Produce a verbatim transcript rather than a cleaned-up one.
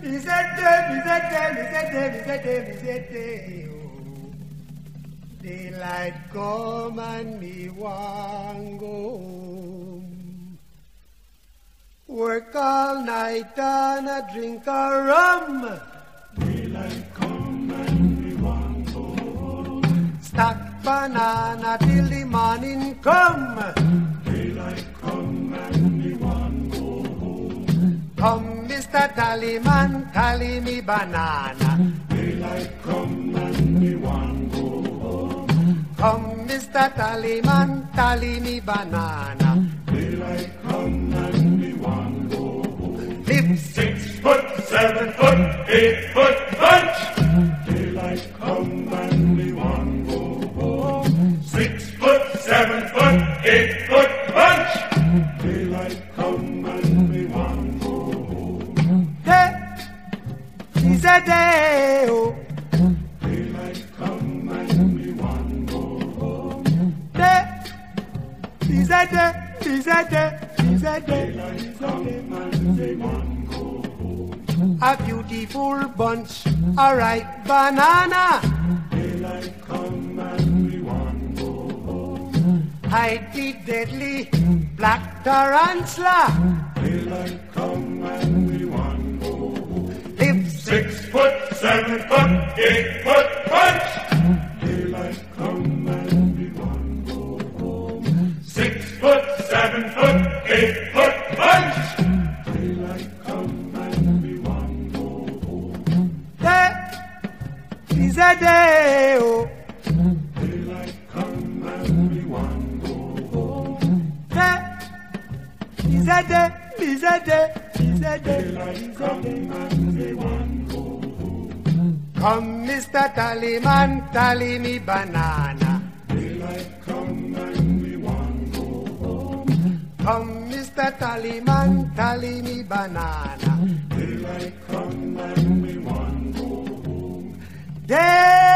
Mizete, mizete, mizete, mizete, mizete, oh. Daylight come and me want go home. Work all night and a drink a rum. Daylight come and me want go home. Stack banana till the morning come. Daylight come and me want go home. Come, Mister Tallyman, tally me banana. Daylight come and me want go home. Come, Mister Tallyman, tally me banana. Daylight come and me want go home. Live Six foot, seven foot, eight foot bunch. Daylight come and me want go home. Six foot, seven foot, eight foot bunch. Daylight come and me want go home. day, is a day, oh. Daylight come and me want go home. Day, is a day, is a day, is a day. Daylight come and me want go home. A beautiful bunch, a ripe banana. Daylight come and me want go home. Hide the deadly black tarantula. Daylight come and me want go home. Live Six foot, seven foot, eight foot punch. Daylight come and me want go home. Six foot, seven foot, eight foot punch. Daylight come and me want go home. day, is a day, oh. Daylight come and me want go home. Day, is a day, is a day, is a day, Daylight is a come day. and me want go home. Come, Mister Tallyman, tally me banana. Daylight come and me want go home. Come, Mister Tallyman, tally me banana. Daylight come and me want go home. Day,